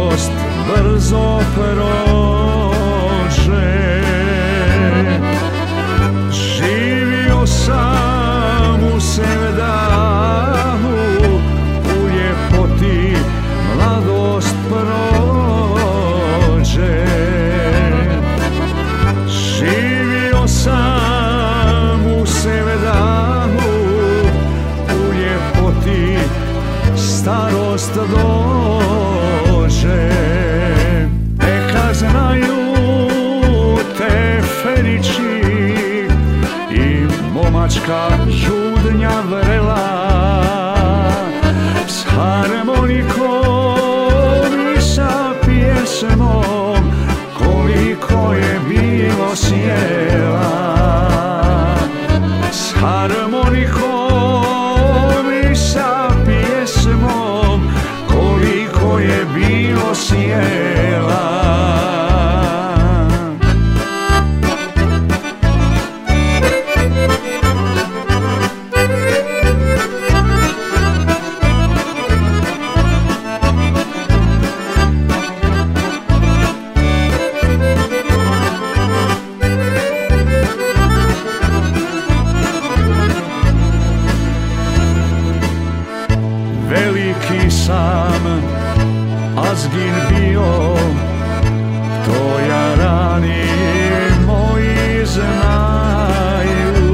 mladost brzo prođe. Živio sam u sevdahu, u ljepoti mladost prođe. Živio sam u sevdahu, u ljepoti starost dođe. Neka znaju te ferići i momačka žudnja vrela, s harmonikom i sa pjesmom koliko je bilo sjela. S harmonikom i sa pjesmom koliko je bilo sjela. Veliki sam azgin bio, to jarani moji znaju.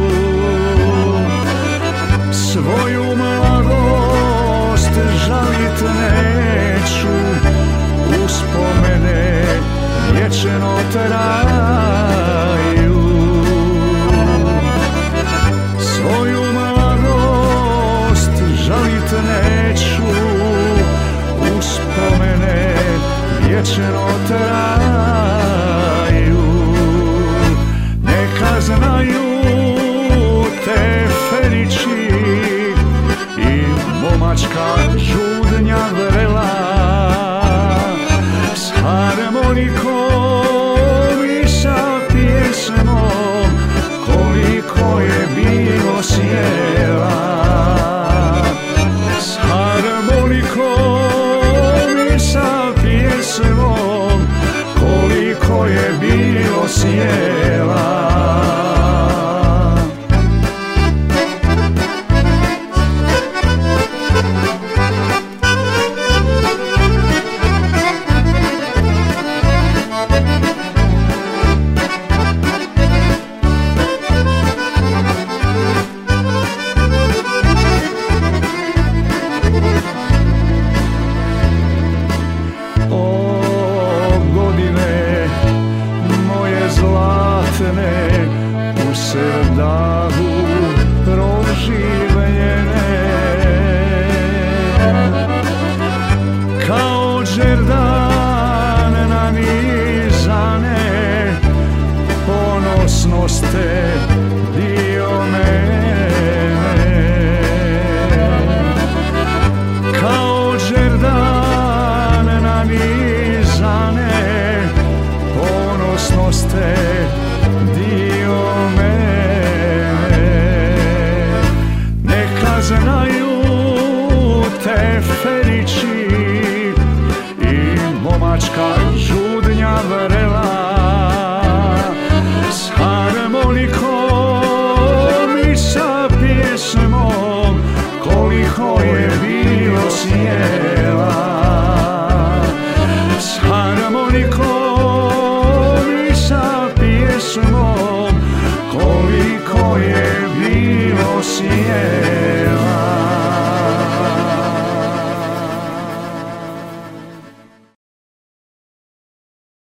Svoju mladost žalit neću, uspomene vječno traju. Svoju mladost žalit neću, uspomene vječno traju. Neka znaju te ferići i momačka žudnja vrela, s harmonikom i sa pjesmom koliko je bilo sjela. S harmonikom i sa pjesmom koliko je bilo sjela. U sevdahu proživljene, kao džerdan nanizane, ponosno ste